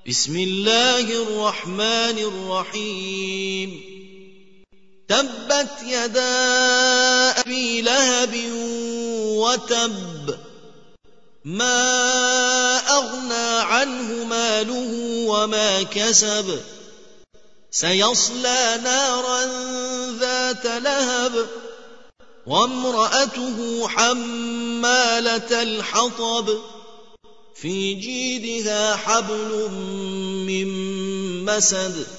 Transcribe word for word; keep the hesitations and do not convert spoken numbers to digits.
بسم الله الرحمن الرحيم تبت يدا أبي لهب وتب ما أغنى عنه ماله وما كسب سيصلى نارا ذات لهب وامرأته حمالة الحطب في جيدها حبل من مسد